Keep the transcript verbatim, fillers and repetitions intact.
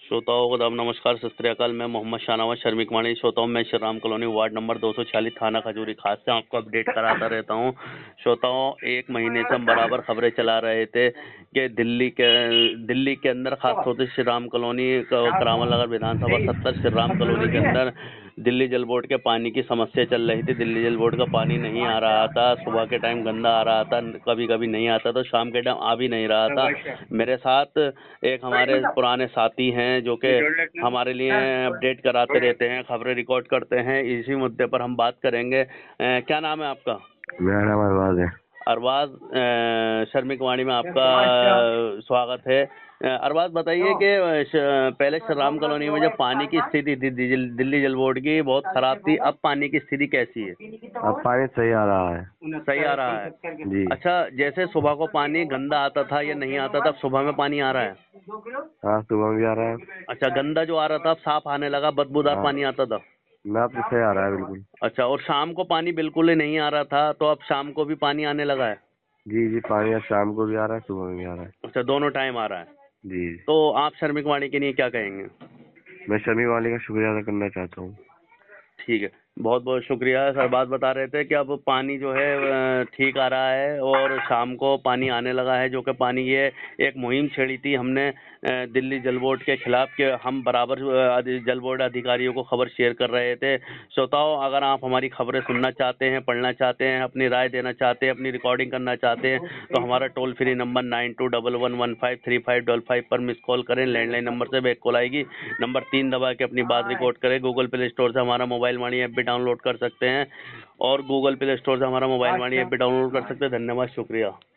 श्रोताओं को दाम नमस्कार, सत श्री अकाल। मैं मोहम्मद शाहनवाज शर्मिक वाणी श्रोताओं मैं Shri Ram colony ward number दो सौ छियालीस थाना खजूरी खास से आपको अपडेट कराता रहता हूं। श्रोताओं, एक महीने से हम बराबर खबरें चला रहे थे कि दिल्ली के दिल्ली के अंदर खासतौर से श्री राम कॉलोनी करामल नगर विधानसभा सत्तर श्री राम कॉलोनी के अंदर दिल्ली जल बोर्ड के पानी की समस्या चल रही थी। दिल्ली जल बोर्ड का पानी नहीं आ रहा था, सुबह के टाइम गंदा आ रहा था, कभी कभी नहीं आता था, शाम के टाइम आ भी नहीं रहा था। मेरे साथ एक हमारे पुराने साथी हैं जो कि हमारे लिए अपडेट कराते रहते हैं, खबरें रिकॉर्ड करते हैं। इसी मुद्दे पर हम बात करेंगे। ए, क्या नाम है आपका? मेरा नाम अरबाज है। अरबाज, शर्मिक वाणी में आपका स्वागत है। अरबाज, बताइए कि पहले श्री राम कॉलोनी में जब पानी की स्थिति थी दिल्ली जल बोर्ड की बहुत खराब थी, अब पानी की स्थिति कैसी है? अब पानी सही आ रहा है। सही आ रहा है जी। अच्छा, जैसे सुबह को पानी गंदा आता था या नहीं आता था, सुबह में पानी आ रहा है? हाँ, सुबह भी आ रहा है। अच्छा, गंदा जो आ रहा था अब साफ आने लगा, बदबूदार हाँ। पानी आता था? मैं अब तो सही आ रहा है बिल्कुल। अच्छा, और शाम को पानी बिल्कुल ही नहीं आ रहा था, तो अब शाम को भी पानी आने लगा है? जी जी, पानी अब शाम को भी आ रहा है, सुबह में भी आ रहा है। अच्छा, दोनों टाइम आ रहा है। जी। तो आप शर्मिक वाणी के लिए क्या कहेंगे? मैं शर्मिक वाणी का शुक्रिया अदा करना चाहता हूँ। ठीक है, बहुत बहुत शुक्रिया सर। बात बता रहे थे कि अब पानी जो है ठीक आ रहा है और शाम को पानी आने लगा है, जो कि पानी ये एक मुहिम छेड़ी थी हमने दिल्ली जल बोर्ड के खिलाफ कि हम बराबर जल बोर्ड अधिकारियों को खबर शेयर कर रहे थे। श्रोताओं, अगर आप हमारी खबरें सुनना चाहते हैं, पढ़ना चाहते हैं, अपनी राय देना चाहते हैं, अपनी रिकॉर्डिंग करना चाहते हैं, तो हमारा toll free number nine two double one one five three five double five पर मिस कॉल करें। लैंडलाइन नंबर से बैक कॉल आएगी, नंबर तीन दबा के अपनी बात रिकॉर्ड करें। गूगल प्ले स्टोर से हमारा मोबाइल वाणी ऐप भी डाउनलोड कर सकते हैं और गूगल प्ले स्टोर से हमारा मोबाइल वाणी ऐप भी डाउनलोड कर सकते हैं। धन्यवाद, शुक्रिया।